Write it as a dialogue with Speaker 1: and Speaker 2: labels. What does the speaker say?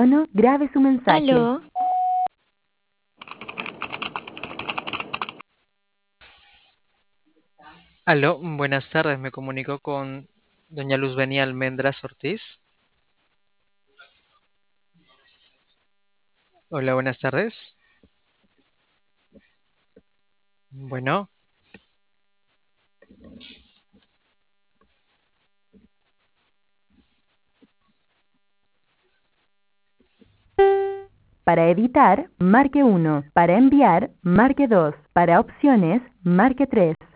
Speaker 1: tono, grabe su mensaje.
Speaker 2: Aló,
Speaker 3: Aló, buenas tardes. Me comunico con doña Luzbenia Almendras Ortiz. Hola, buenas tardes. Bueno,
Speaker 1: Para editar, marque 1. Para enviar, marque 2. Para opciones, marque 3.